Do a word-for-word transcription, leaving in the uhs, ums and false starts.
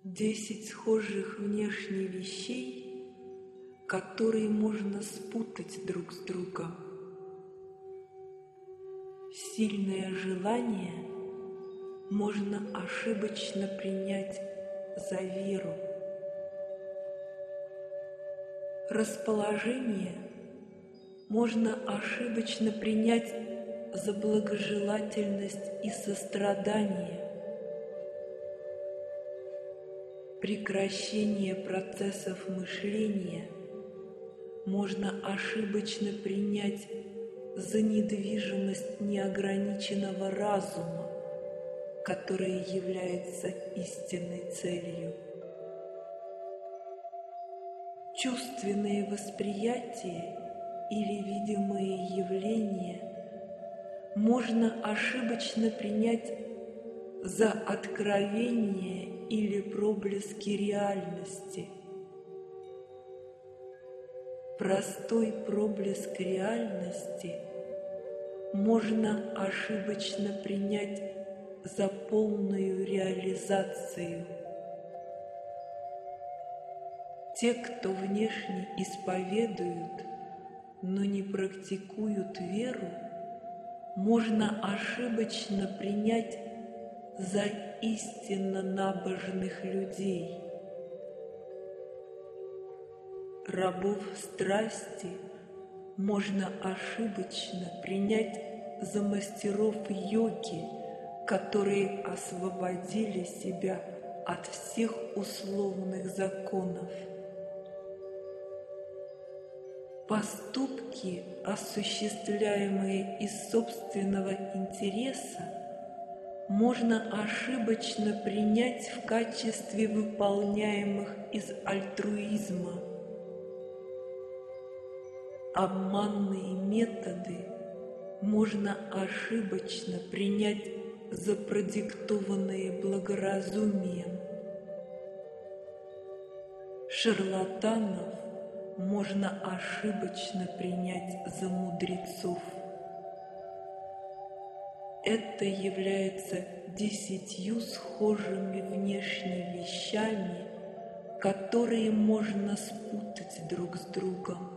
Десять схожих внешне вещей, которые можно спутать друг с другом. Сильное желание можно ошибочно принять за веру. Расположение можно ошибочно принять за благожелательность и сострадание. Прекращение процессов мышления можно ошибочно принять за недвижимость неограниченного разума, которая является истинной целью. Чувственные восприятия или видимые явления можно ошибочно принять за откровение или проблески реальности. Простой проблеск реальности можно ошибочно принять за полную реализацию. Те, кто внешне исповедуют, но не практикуют веру, можно ошибочно принять за истинно набожных людей. Рабов страсти можно ошибочно принять за мастеров йоги, которые освободили себя от всех условных законов. Поступки, осуществляемые из собственного интереса, можно ошибочно принять в качестве выполняемых из альтруизма. Обманные методы можно ошибочно принять за продиктованные благоразумием. Шарлатанов можно ошибочно принять за мудрецов. Это является десятью схожими внешне вещами, которые можно спутать друг с другом.